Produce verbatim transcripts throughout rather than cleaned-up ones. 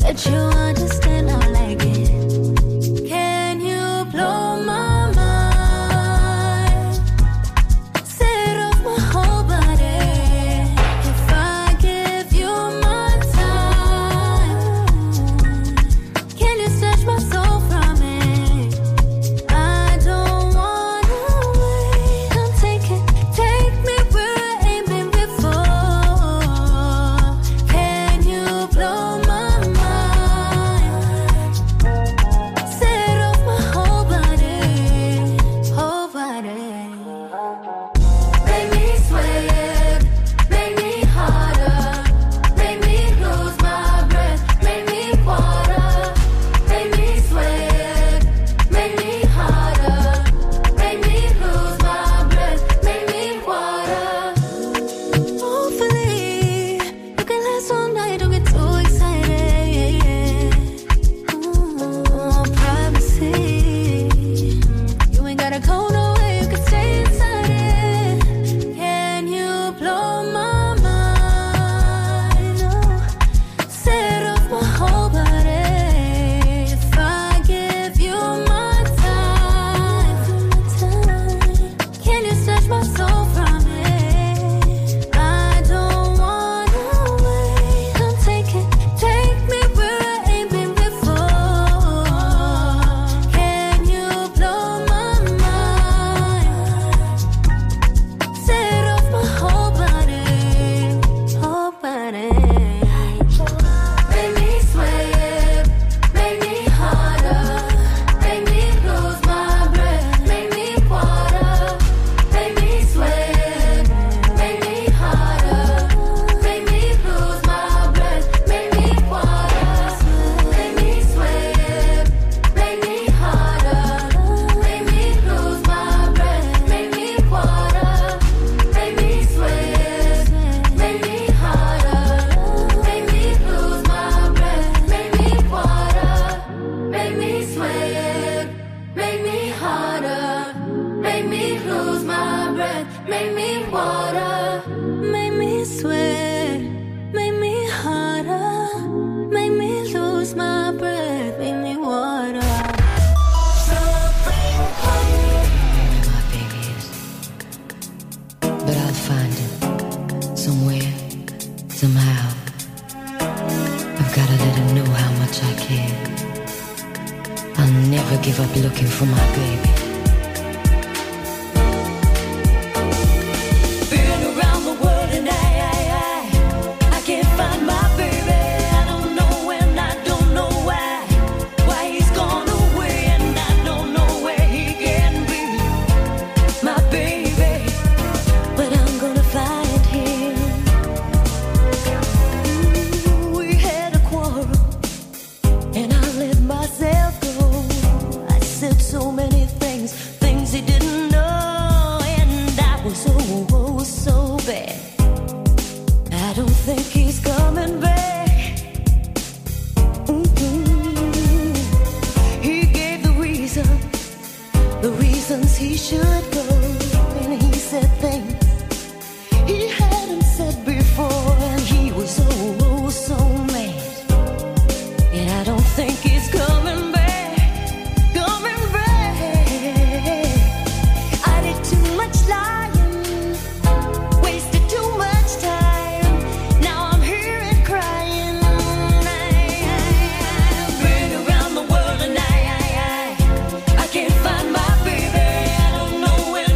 Can't find my baby, I don't know where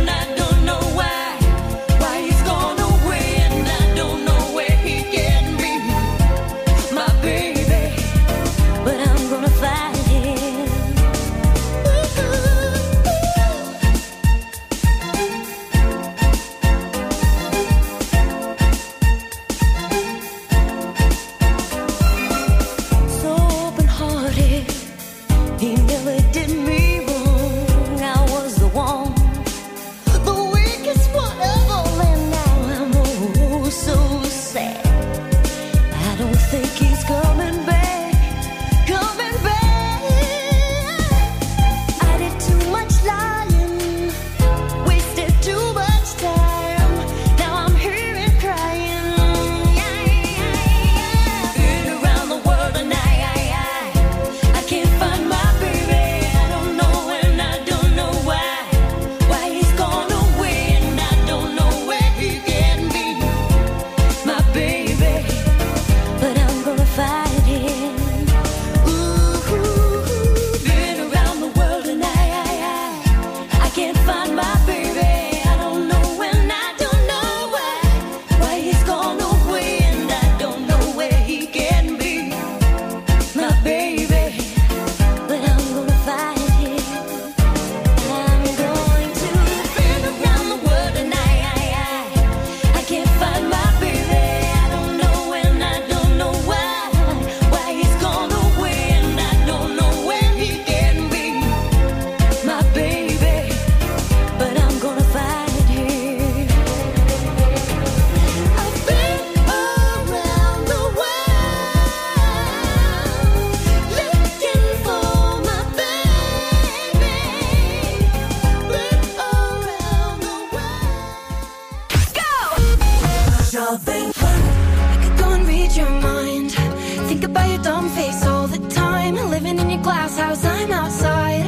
dumb face all the time. Living in your glass house, I'm outside.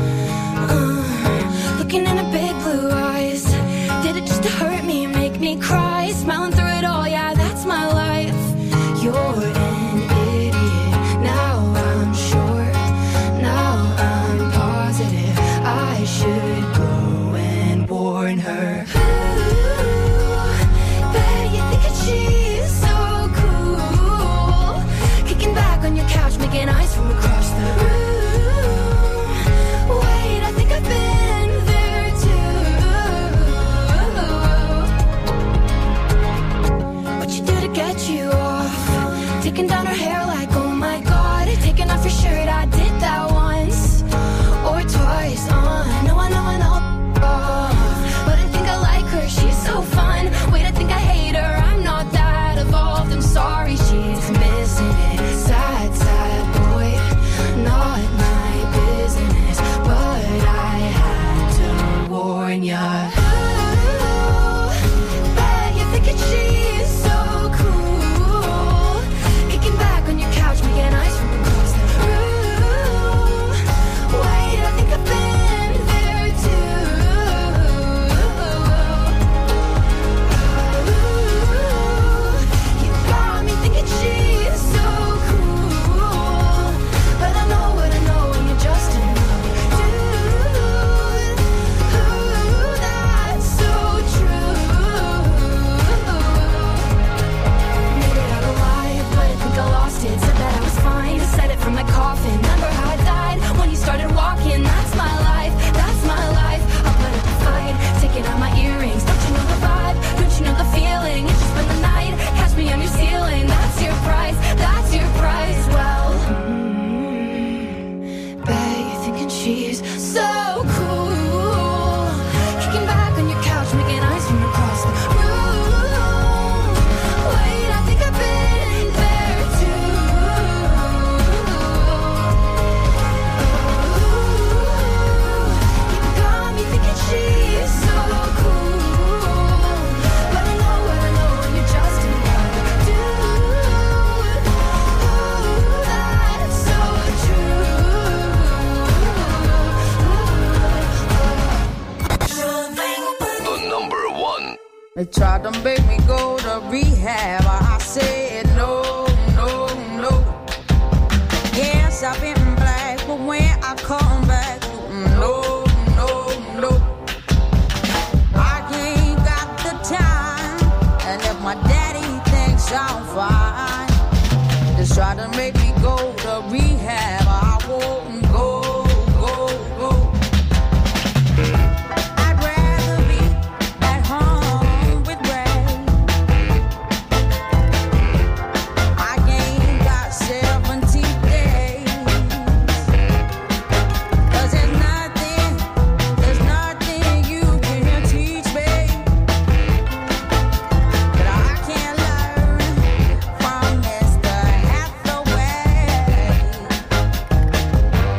uh, Looking into big blue eyes. Did it just to hurt me, make me cry? Smiling through it all, yeah, that's my life. You're an idiot, now I'm sure. Now I'm positive I should go and warn her. Ooh, bet you think that she's so cool. Kicking back on your couch, making eyes from across the room. Wait, I think I've been there too. What you do to get you off? Taking down her hair like, oh my god. Taking off your shirt, I did that once or twice. uh, No, I know, I know. uh, But I think I like her, she's so fun. Wait, I think I hate her, I'm not that evolved. I'm sorry, she's missing it. Sad, sad boy, not my business. But I had to warn ya. Ooh, bet you're thinking she's so cool. Kicking back on your couch, making eyes from across the room. Wait, I think I've been there too. Ooh, you got me thinking she's so cool. But I know what I know, and you're just another dude. Ooh, that's so true. Made it out alive, but I think I lost it. Said that I was fine, said it from my coffin. Remember how I died when you started walking? That's my life, that's my life. I'll put up a fight, taking out my earrings. Don't you know the vibe? Don't you know the feeling? It's just been the night, catch me on your ceiling. That's your price, that's your price. Well, mm, bet you're thinking she's so cool. Kicking back on your couch, making eyes from across the room. Wait, I think I've been there too. You got me thinking she's so cool. But I know what I know, and you're just another dude. Ooh, that's so true. The number one. They tried to make me go to rehab. I said no, no, no. Yes, I've been black, but when I come back, no, no, no. I ain't got the time, and if my daddy thinks I'm fine, they try to make me go to rehab. I won't go, go, go. I'd rather be at home with Ray. I ain't got seventy days. 'Cause there's nothing, there's nothing you can teach me that I can't learn from Mister Hathaway.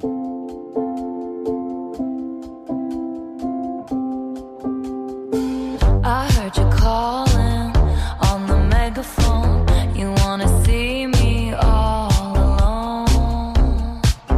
I heard you calling on the megaphone. You wanna see me all alone.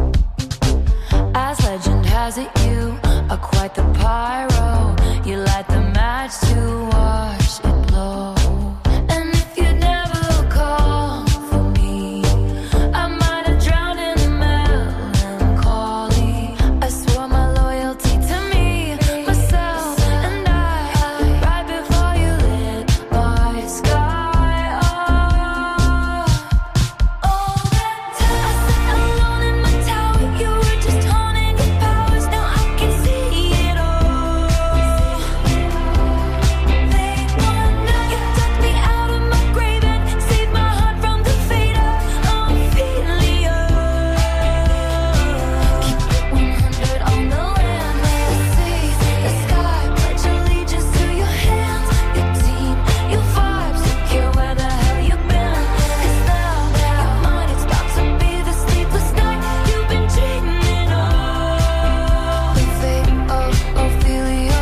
As legend has it, you are quite the pyro. You light the match to watch it blow. And if you never call for me, I might have drowned in the melancholy. I swore my loyalty to me, myself, and I. Right before you lit my sky up. All that time I sat alone in my tower. You were just honing your powers. Now I can see it all. They wanna, you dug me out of my grave and saved my heart from the fate of Ophelia. Keep it one hundred on the land, where I see the sky. Pledge allegiance to your hands, your team, your vibes. Don't care where the hell you've been, 'cause now your mind it's about to be the sleepless night you've been dreaming of. The fate of Ophelia,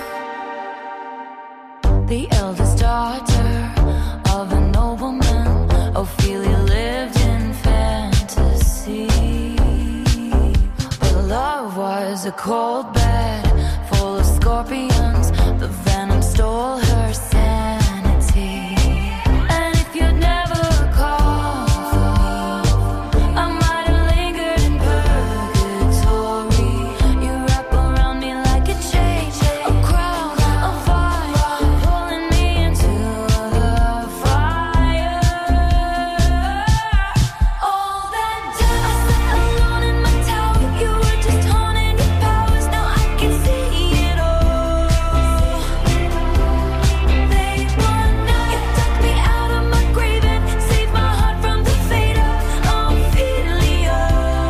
the eldest daughter of a nobleman. Ophelia lived in fantasy, but love was a cold bed full of scorpions. The venom stole her sanity. And if you'd never called for me, I might have lingered in purgatory. You wrap around me like a chain, a crown, a vine, pulling me into the fire. All that time I sat alone in my tower. You were just honing your powers. Now I can see it all. They wanna, you dug me out of my grave and saved my heart from the fate of Ophelia.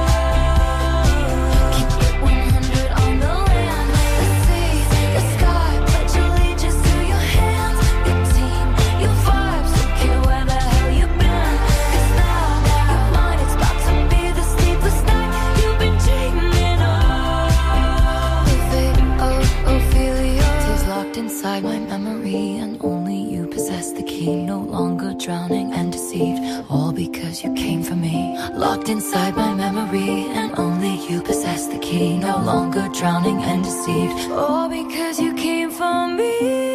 Keep it one hundred on the land, where I see the sky. Pledge allegiance to your hands, your team, your vibes. Don't care where the hell you've been, 'cause now your mind it's about to be the sleepless night you've been dreaming of. The fate of Ophelia is locked inside my memory, and only you possess the key. No longer drowning and deceived, all because you came for me. Locked inside my memory, and only you possess the key. No longer drowning and deceived, all because you came for me.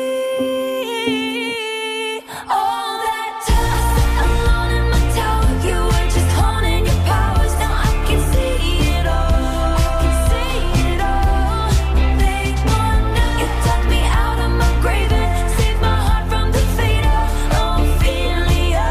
All that time I sat alone in my tower. You were just honing your powers. Now I can see it all. I can see it all. They wanna, you dug me out of my grave and saved my heart from the fate of Ophelia.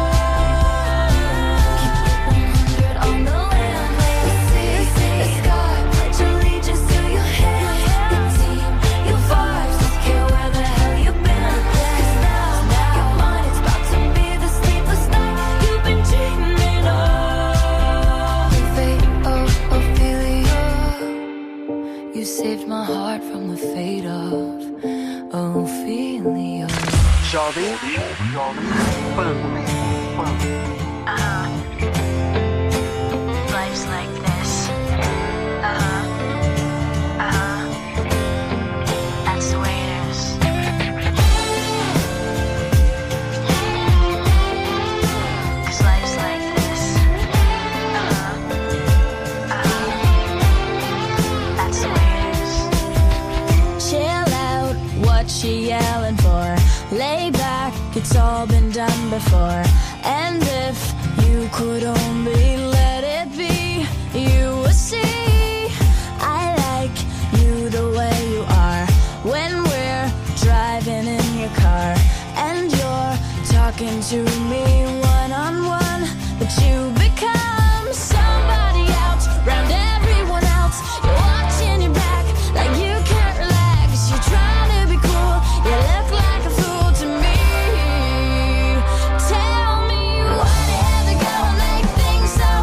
Keep it one hundred on the land, where I see the sky. Pledge allegiance to your hands, your team, your vibes. Don't care where the hell you've been, 'cause now your mind it's about to be the sleepless night you've been dreaming of. The fate of Ophelia. You saved my heart from the fate of Ophelia. Jovem Pan. Uh-huh. Life's like this. Uh-huh. Uh-huh. That's the way it is. 'Cause life's like this. Uh-huh. Uh-huh. That's the way it is. Chill out, what you yelling for? Lay back, it's all been done before. And if you could only let it be, you would see I like you the way you are. When we're driving in your car and you're talking to me one on one, but you become somebody else round everyone else. You're watching your back like you can't relax. You're trying to be cool, you look like a fool to me. Tell me what ever gonna make things so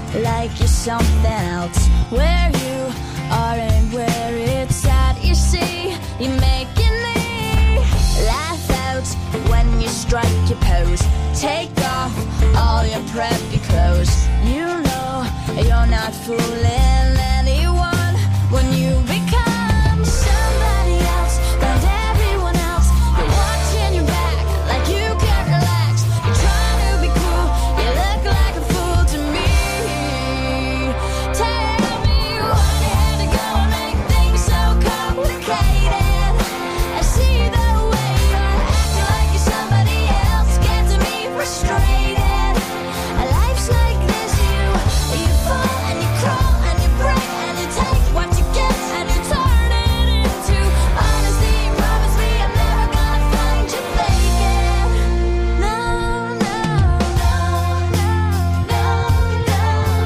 like you're something else. Where you are and where it's at, you see, you're making me laugh out when you strike your pose. Take off all your preppy clothes. You know you're not fooling anyone when you become somebody else. Round everyone else, you're watching your back like you can't relax. You're trying to be cool, you look like a fool to me. Tell me why you had to go and make things so complicated. I see the way you're acting like you're somebody else, getting me frustrated. Life's like this, you, you fall and you crawl and you break and you take what you get and you turn it into honesty. Promise me I'm never gonna find you faking. No, no, no, no, no, no,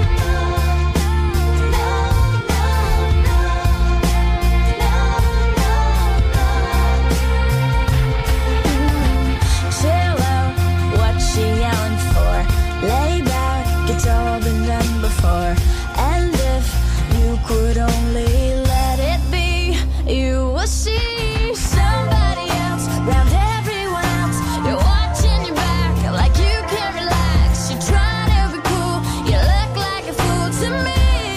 chill out, what she yelling for? Lay back, it's all been done before. And if you could only let it be, you will see somebody else round everyone else. You're watching your back like you can't relax. You're trying to be cool, you look like a fool to me.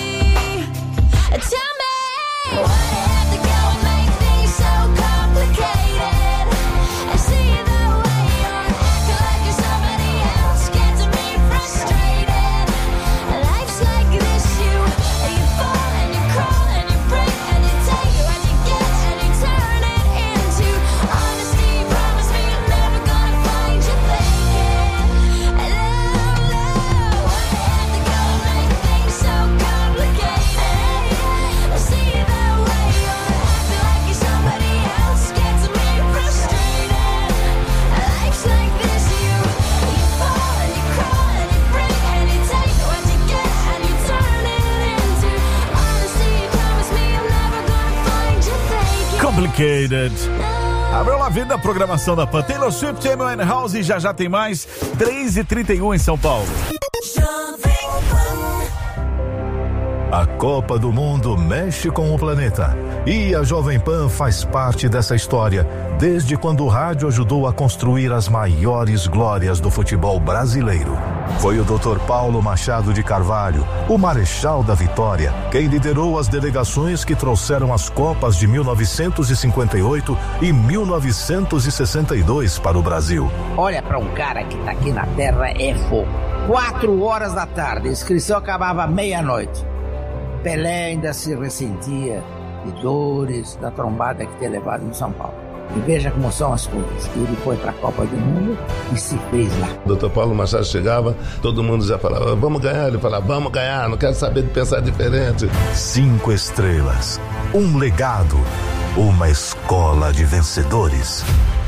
Tell me why you have to go and make things so complicated. I see the way you're acting like you're somebody else, getting me frustrated. Life's like this, you you fall and you crawl and you break and you take what you get and you turn it into honesty. Promise me I'm never gonna find you faking. Why you have to go and make things so complicated? I see the way you're acting like you're somebody else, getting me frustrated. Life's like this, you you fall and you crawl and you break and you take what you get and you turn it into honesty. Promise me I'm never gonna find you faking. Complicated. Abriu a vida da programação da Pan. Taylor Swift, Amy Winehouse, e já já tem mais. três e trinta e um em São Paulo. A Copa do Mundo mexe com o planeta e a Jovem Pan faz parte dessa história desde quando o rádio ajudou a construir as maiores glórias do futebol brasileiro. Foi o doutor Paulo Machado de Carvalho, o Marechal da Vitória, quem liderou as delegações que trouxeram as Copas de mil novecentos e cinquenta e oito e mil novecentos e sessenta e dois para o Brasil. Olha, para um cara que tá aqui na Terra é fogo. Quatro horas da tarde, a inscrição acabava meia-noite. Pelé ainda se ressentia de dores da trombada que tinha levado em São Paulo. E veja como são as coisas. Ele foi para a Copa do Mundo e se fez lá. O doutor Paulo Machado chegava, todo mundo já falava, vamos ganhar. Ele falava, vamos ganhar, não quero saber de pensar diferente. Cinco estrelas, um legado, uma escola de vencedores.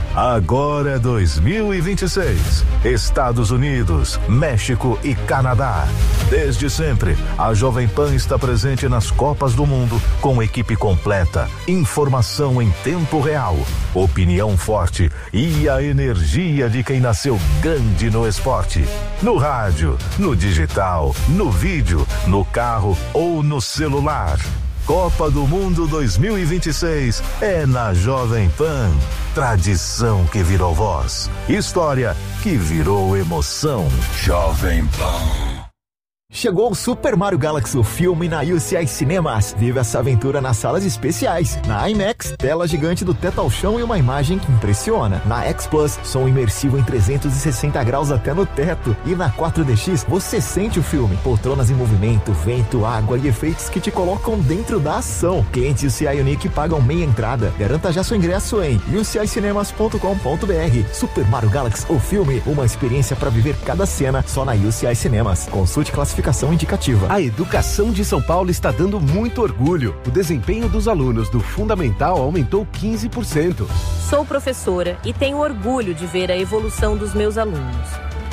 Agora é dois mil e vinte e seis. Estados Unidos, México e Canadá. Desde sempre, a Jovem Pan está presente nas Copas do Mundo com equipe completa, informação em tempo real, opinião forte e a energia de quem nasceu grande no esporte. No rádio, no digital, no vídeo, no carro ou no celular. Copa do Mundo dois mil e vinte e seis é na Jovem Pan. Tradição que virou voz. História que virou emoção. Jovem Pan. Chegou o Super Mario Galaxy, o filme na U C I Cinemas. Vive essa aventura nas salas especiais. Na IMAX, tela gigante do teto ao chão e uma imagem que impressiona. Na X Plus, som imersivo em trezentos e sessenta graus até no teto. E na quatro D X, você sente o filme. Poltronas em movimento, vento, água e efeitos que te colocam dentro da ação. Clientes U C I Unique pagam meia entrada. Garanta já seu ingresso em u c i cinemas ponto com ponto b r. Super Mario Galaxy, o filme, uma experiência para viver cada cena só na U C I Cinemas. Consulte classificação indicativa. A educação de São Paulo está dando muito orgulho. O desempenho dos alunos do Fundamental aumentou quinze por cento. Sou professora e tenho orgulho de ver a evolução dos meus alunos.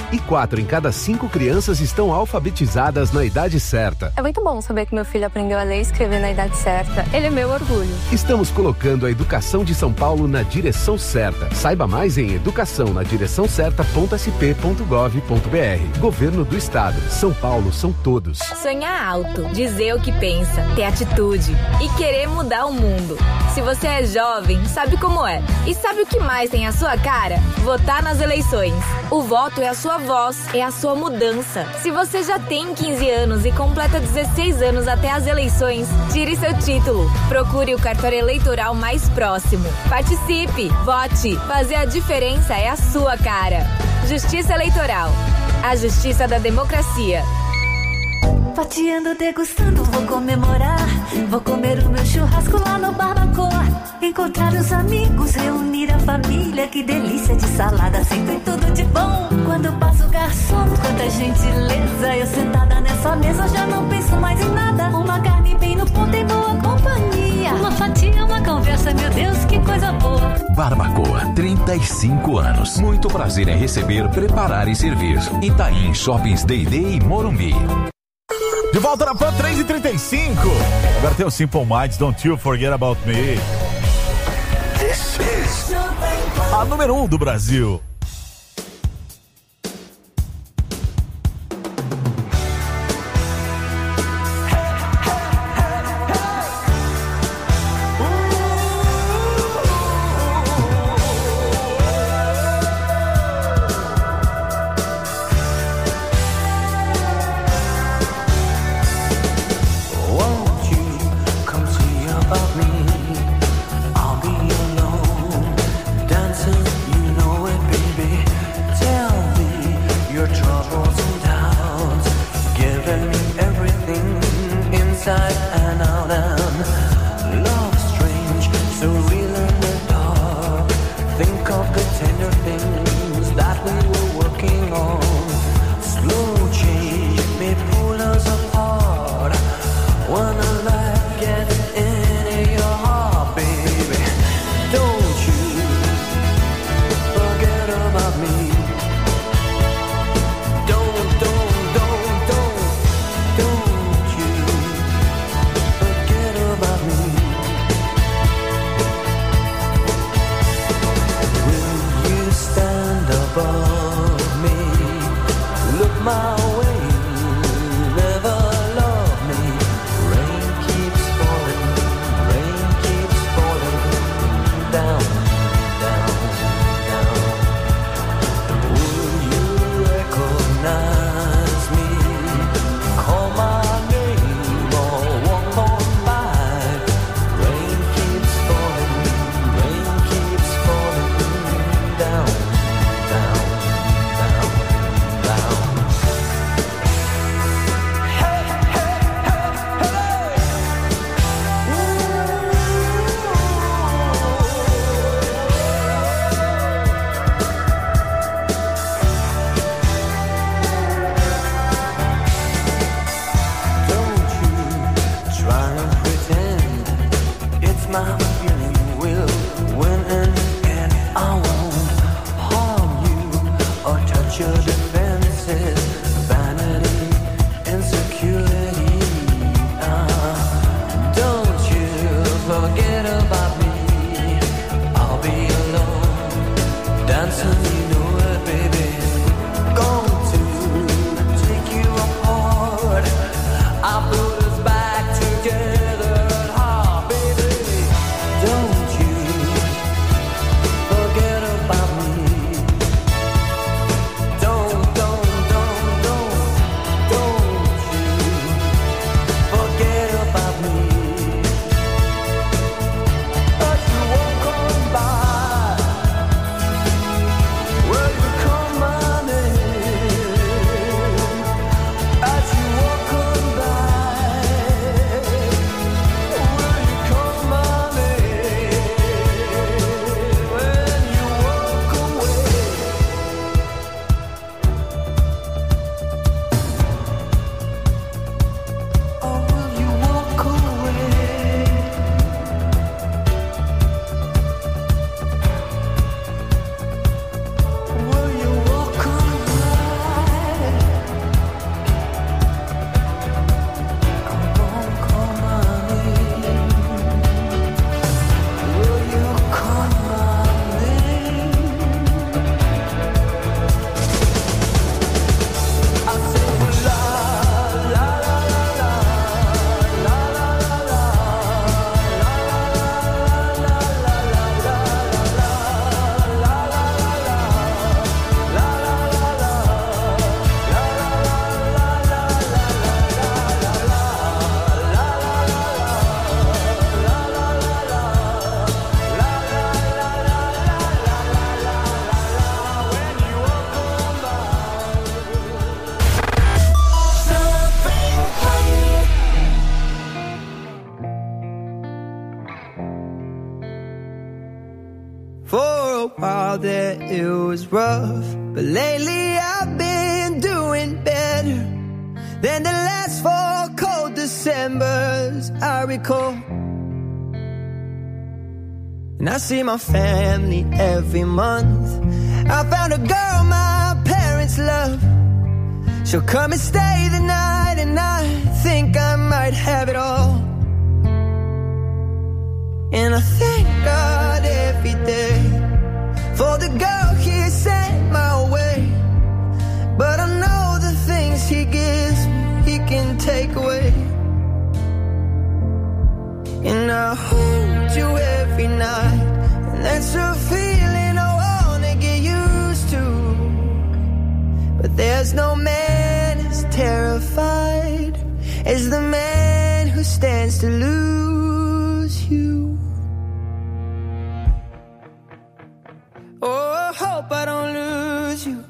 E quatro em cada cinco crianças estão alfabetizadas na idade certa. É muito bom saber que meu filho aprendeu a ler e escrever na idade certa. Ele é meu orgulho. Estamos colocando a educação de São Paulo na direção certa. Saiba mais em educação na direção certa ponto s p ponto gov ponto b r. Governo do Estado. São Paulo são todos. Sonhar alto, dizer o que pensa, ter atitude e querer mudar o mundo. Se você é jovem, sabe como é. E sabe o que mais tem a sua cara? Votar nas eleições. O voto é a sua voz, é a sua mudança. Se você já tem quinze anos e completa dezesseis anos até as eleições, tire seu título. Procure o cartório eleitoral mais próximo. Participe, vote. Fazer a diferença é a sua cara. Justiça Eleitoral. A justiça da democracia. Fatiando, degustando, vou comemorar. Vou comer o meu churrasco lá no Barbacoa. Encontrar os amigos, reunir a família. Que delícia de salada, sempre tudo de bom. Quando passa o garçom, quanta gentileza. Eu sentada nessa mesa já não penso mais em nada. Uma carne bem no ponto em boa companhia. Uma fatia, uma conversa, meu Deus, que coisa boa. Barbacoa, trinta e cinco anos. Muito prazer em receber, preparar e servir. Itaim Shoppings D e D e Morumbi. De volta na Pan três e trinta e cinco. Agora tem o Simple Minds, Don't You Forget About Me. This is a número um do Brasil. a while there it was rough, but lately I've been doing better than the last four cold Decembers I recall. And I see my family every month. I found a girl my parents love. She'll come and stay the night, and I think I might have it all. And I thank God every day for the girl He sent my way. But I know the things He gives me, He can take away. And I hold you every night, and that's a feeling I wanna get used to. But there's no man as terrified as the man who stands to lose you. Oh, I hope I don't lose you.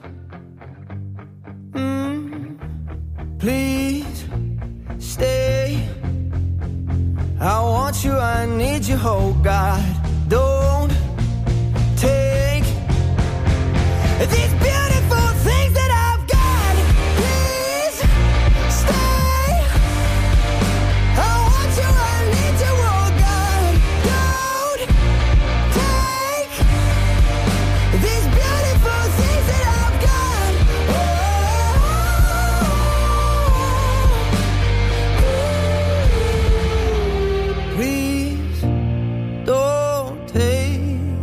Mm, please stay. I want you, I need you, oh God. Don't take these beautiful things that I've got. Please stay. I want you, I need you, oh God. Don't take these beautiful things that I've got. Oh, please don't take.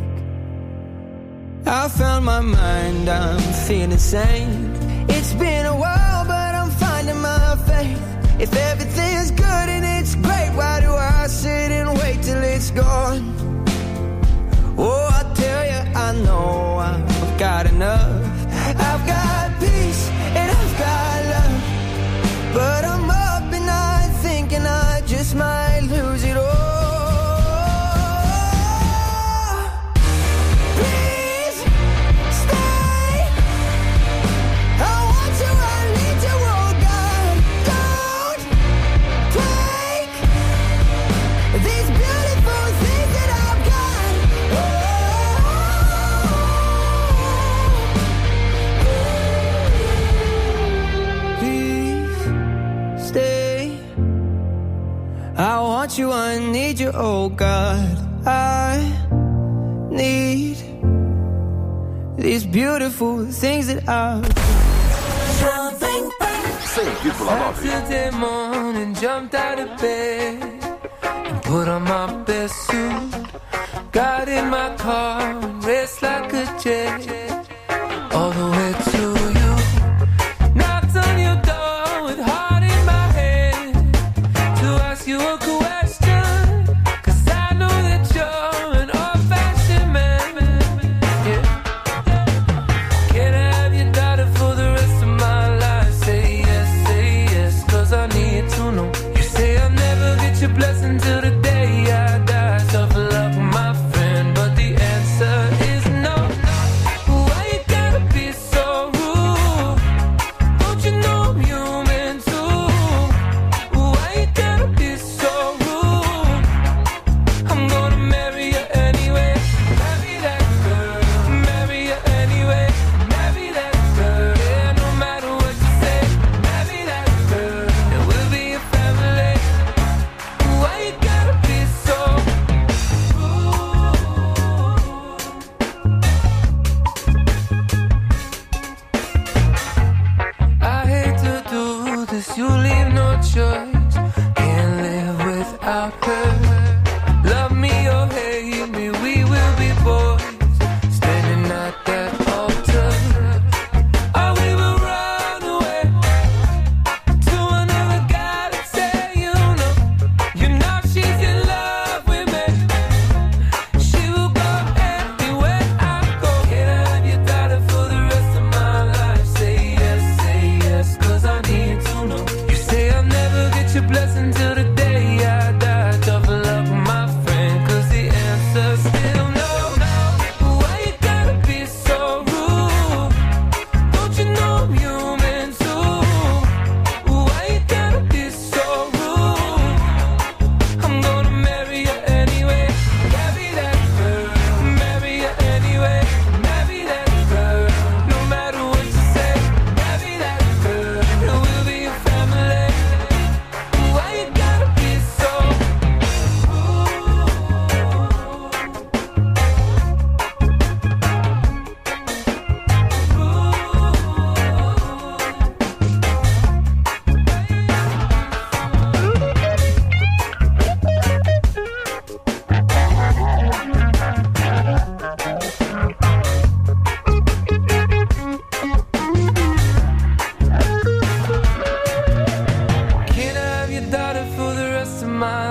I found my mind, I'm feeling sane. It's been a while, but I'm finding my faith. If everything's good and it's great, why do I sit and wait till it's gone? Oh, I tell you, I know I've got enough. I've got peace and I've got love, but I'm up and I thinking I just might lose it all. I want you, I need you, oh God. I need these beautiful things that I've Saturday morning, jumped out of bed and put on my best suit. Got in my car and raced like a jet all the way to you. Knocked on your door with heart in my head to ask you a question, 'cause I know that you're an old-fashioned man. Yeah. Can I have your daughter for the rest of my life? Say yes, say yes, 'cause I need to know. You say I'll never get your blessing till the day I die. Tough luck, my friend, but the answer is no. Who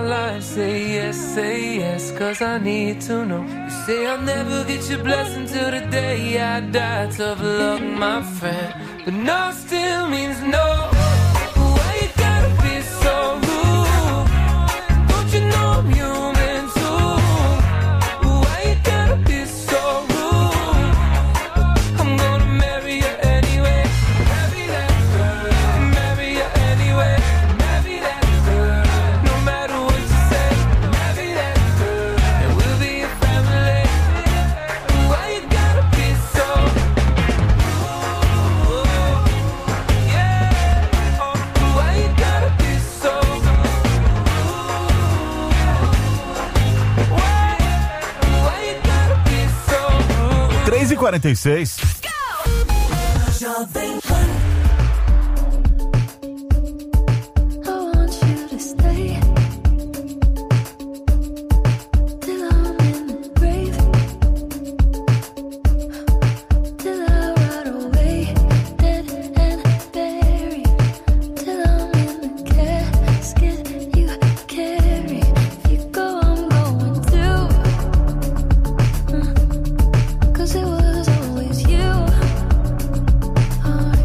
my life. Say yes, say yes, cause I need to know. You say I'll never get your blessing till the day I die. Tough luck, my friend, but no still means no. Why you gotta be so rude? Don't you know I'm human too? Why you gotta be so rude? I'm gonna marry you anyway. Marry that girl. Marry you anyway. Marry that girl. No matter what you say. Marry that girl. And we'll be a family. Why you gotta be so rude? Yeah. Oh, why you gotta be so rude? Why? Why you gotta be so rude? três e quarenta e seis. Jovem Pan. I want you to stay till I'm in the grave, till I rot away, dead and buried, till I'm in the casket you carry. If you go, I'm going too, uh, 'cause it was always you. Oh,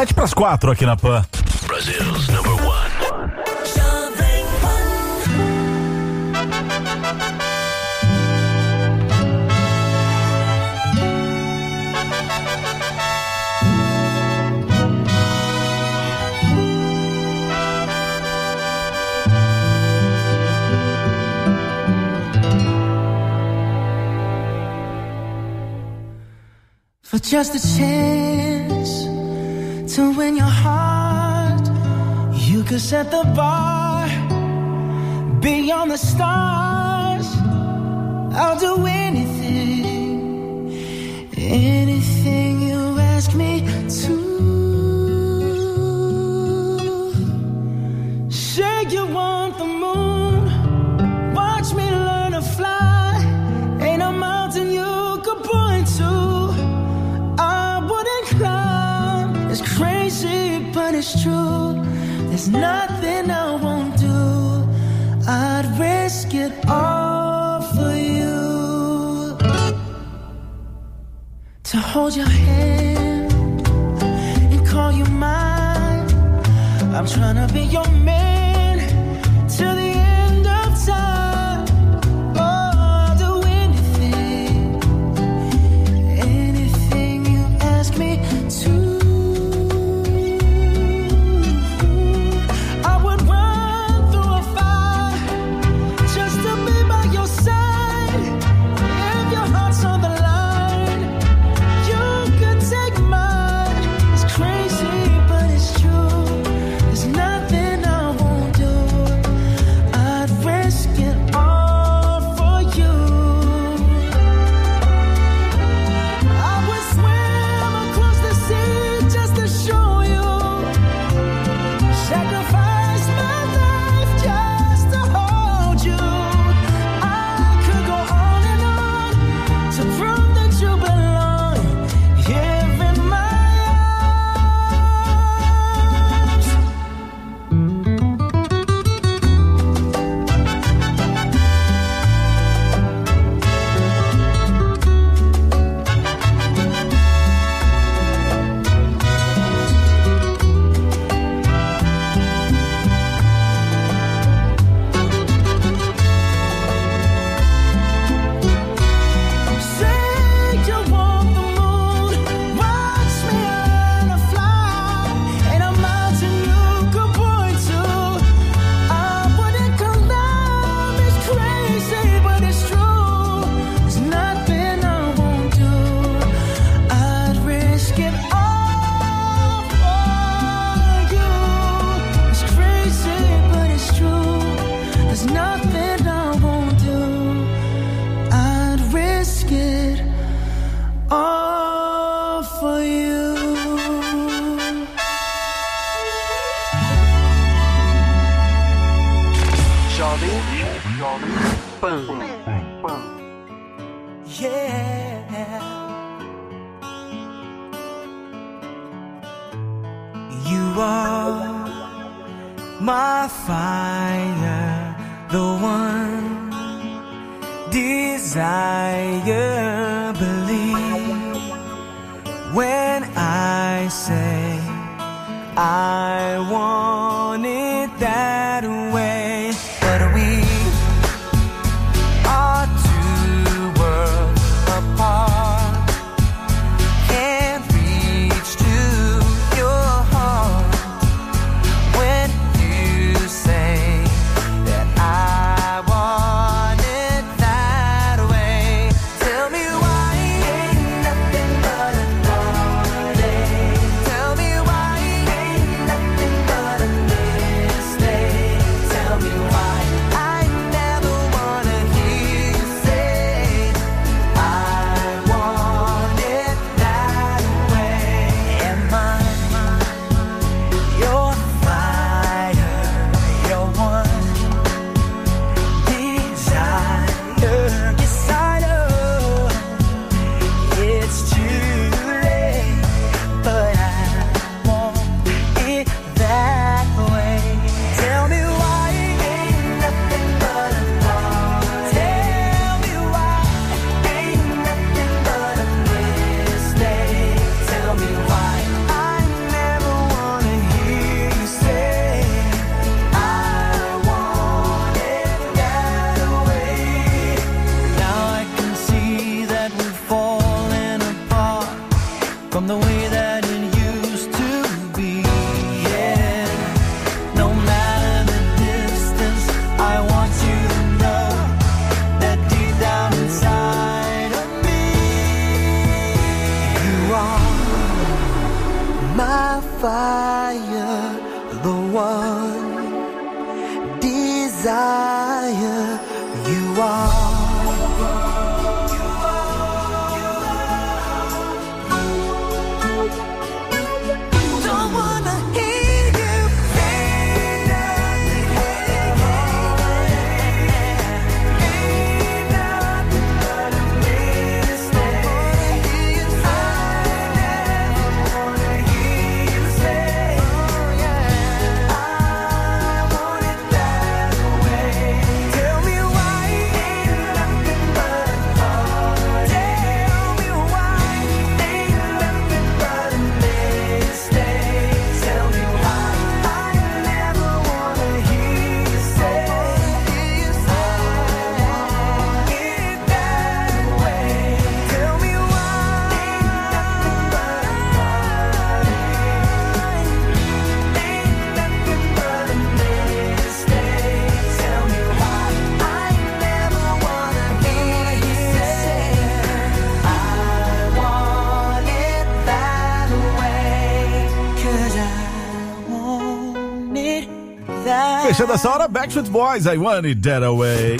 Sete pras quatro aqui na Pan. Brasil's number one. For just a chance to win your heart, you could set the bar beyond the stars. I'll do anything, anything you ask me to. Say you want the moon, watch me learn to fly. Ain't a mountain you could point to it's crazy, but it's true. There's nothing I won't do. I'd risk it all for you. To hold your hand and call you mine. I'm trying to be your man till the end of time. Oh, I'll do anything, anything you ask me to. Way fire you are. Don't wanna hear you say nothing, ain't nothing but a mistake. I never wanna hear you say, oh yeah, I want it that way. Tell me why ain't nothing but a heart. Tell me why ain't nothing but a mistake. Tell me why I never wanna hear you say, you say it that way. Tell me why ain't nothing but a heart. Ain't nothing but a mistake. Tell me why I never wanna hear you say, I want it that way. 'Cause I want it that way. Fechando essa hora, Backstreet Boys, I Want It That Way.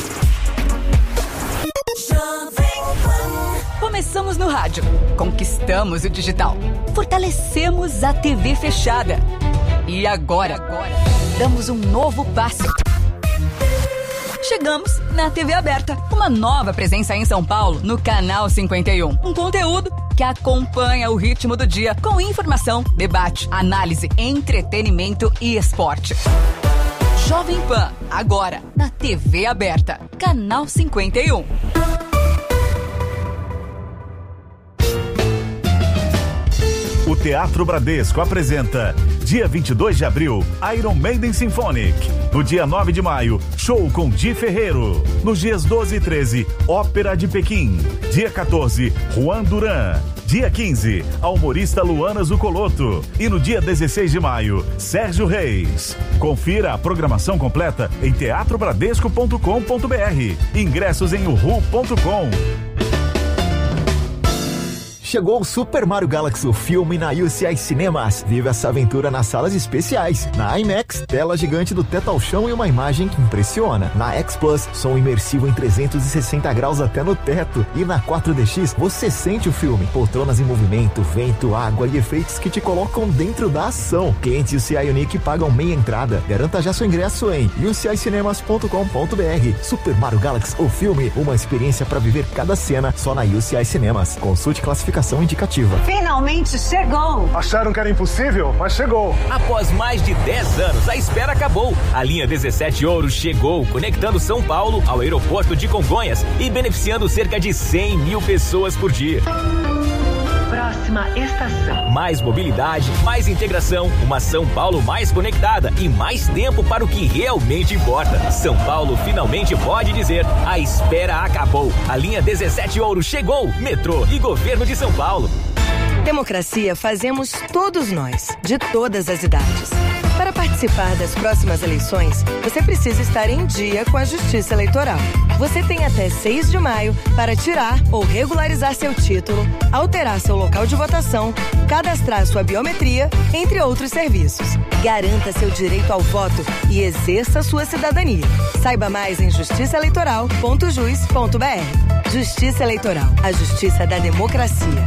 Começamos no rádio, conquistamos o digital, fortalecemos a T V fechada. E agora, damos um novo passo. Chegamos na T V aberta, uma nova presença em São Paulo, no Canal cinquenta e um. Um conteúdo que acompanha o ritmo do dia, com informação, debate, análise, entretenimento e esporte. Jovem Pan, agora na T V aberta, Canal cinquenta e um. O Teatro Bradesco apresenta, dia vinte e dois de abril, Iron Maiden Symphonic. No dia nove de maio, show com Di Ferreiro. Nos dias doze e treze, Ópera de Pequim. Dia quatorze, Juan Duran. Dia quinze, a humorista Luana Zucoloto. E no dia dezesseis de maio, Sérgio Reis. Confira a programação completa em teatro bradesco ponto com ponto br. Ingressos em uhu ponto com. Chegou o Super Mario Galaxy, o filme na U C I Cinemas. Vive essa aventura nas salas especiais. Na IMAX, tela gigante do teto ao chão e uma imagem que impressiona. Na X Plus, som imersivo em trezentos e sessenta graus até no teto. E na quatro D X, você sente o filme. Poltronas em movimento, vento, água e efeitos que te colocam dentro da ação. Clientes U C I Unique pagam meia entrada. Garanta já seu ingresso em u c i cinemas ponto com ponto br. Super Mario Galaxy, o filme, uma experiência para viver cada cena só na U C I Cinemas. Consulte classificação indicativa. Finalmente chegou! Acharam que era impossível, mas chegou. Após mais de dez anos, a espera acabou. A linha dezessete Ouro chegou, conectando São Paulo ao aeroporto de Congonhas e beneficiando cerca de cem mil pessoas por dia. Próxima estação. Mais mobilidade, mais integração, uma São Paulo mais conectada e mais tempo para o que realmente importa. São Paulo finalmente pode dizer: a espera acabou. A linha dezessete Ouro chegou. Metrô e Governo de São Paulo. Democracia fazemos todos nós, de todas as idades. Para participar das próximas eleições, você precisa estar em dia com a Justiça Eleitoral. Você tem até seis de maio para tirar ou regularizar seu título, alterar seu local de votação, cadastrar sua biometria, entre outros serviços. Garanta seu direito ao voto e exerça sua cidadania. Saiba mais em justiça eleitoral ponto jus ponto br. Justiça Eleitoral, a justiça da democracia.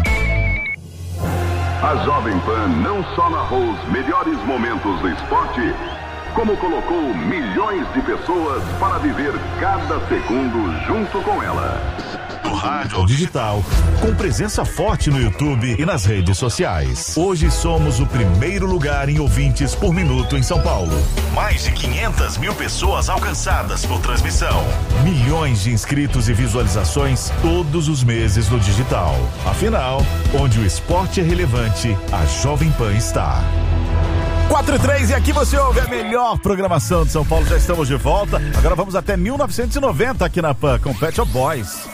A Jovem Pan não só narrou os melhores momentos do esporte, como colocou milhões de pessoas para viver cada segundo junto com ela. Do rádio ao digital, com presença forte no YouTube e nas redes sociais. Hoje somos o primeiro lugar em ouvintes por minuto em São Paulo. Mais de quinhentas mil pessoas alcançadas por transmissão. Milhões de inscritos e visualizações todos os meses no digital. Afinal, onde o esporte é relevante, a Jovem Pan está. quatro e três, e aqui você ouve a melhor programação de São Paulo. Já estamos de volta. Agora vamos até mil novecentos e noventa aqui na Pan, com Pet Shop Boys.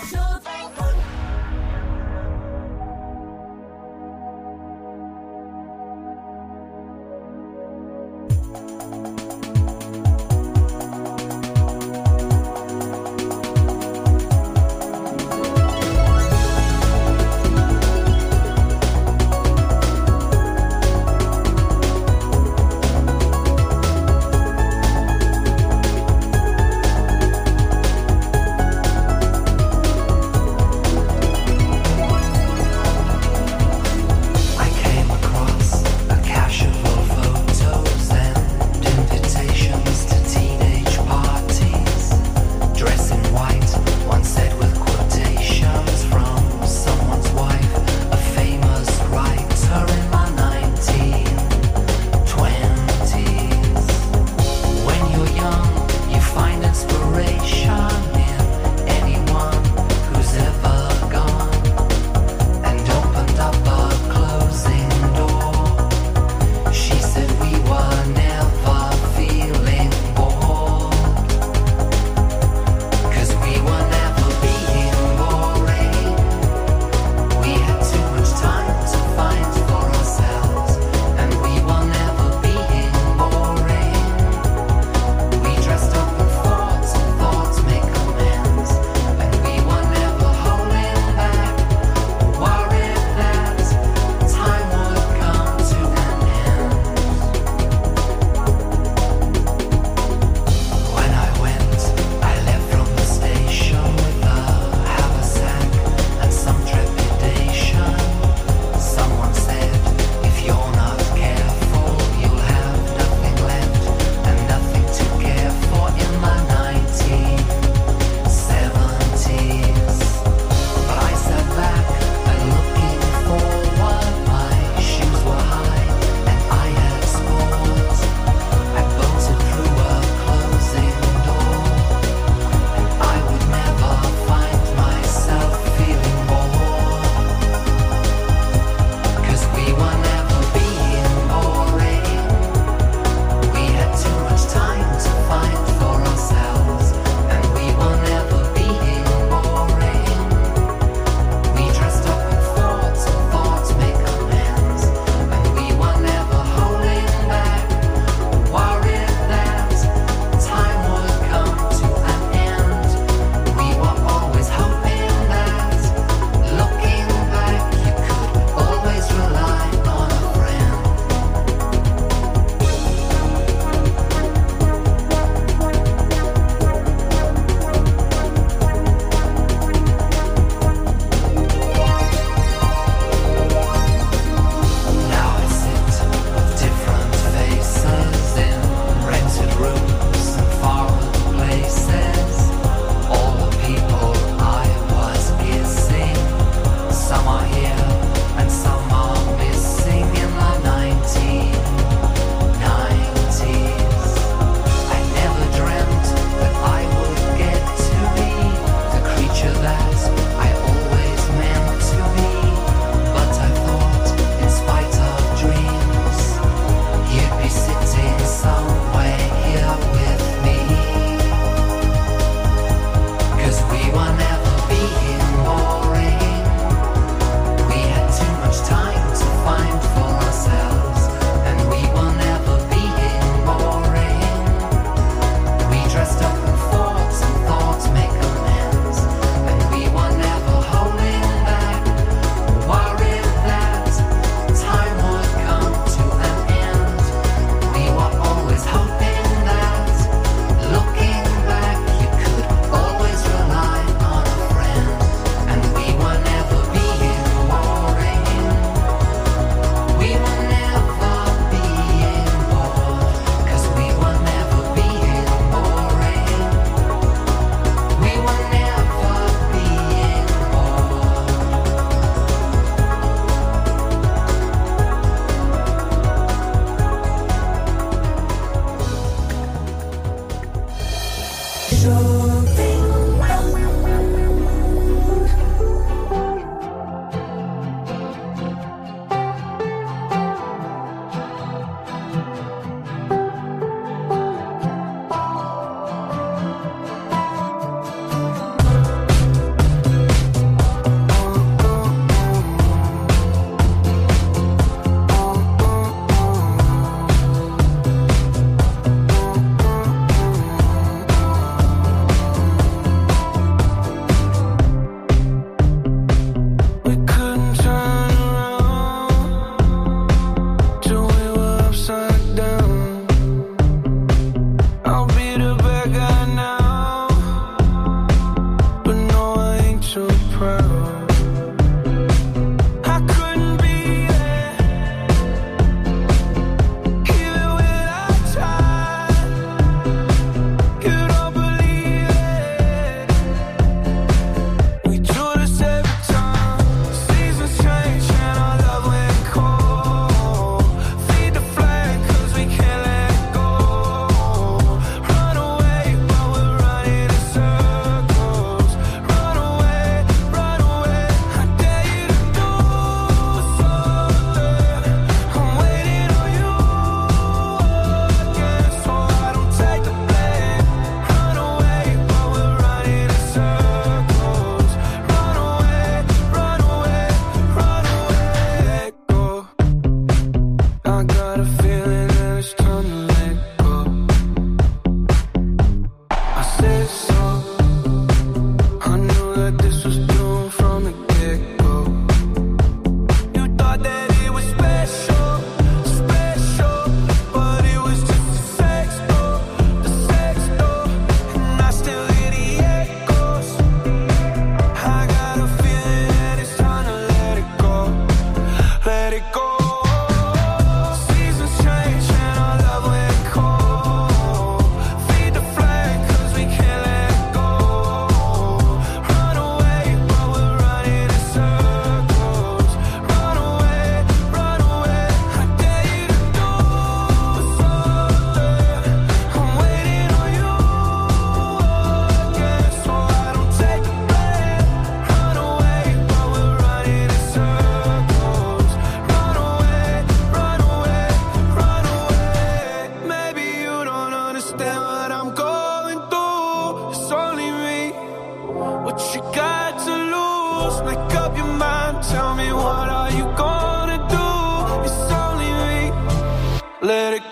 only me. What you got to lose? Make up your mind, tell me what are you gonna do? It's only me. Let it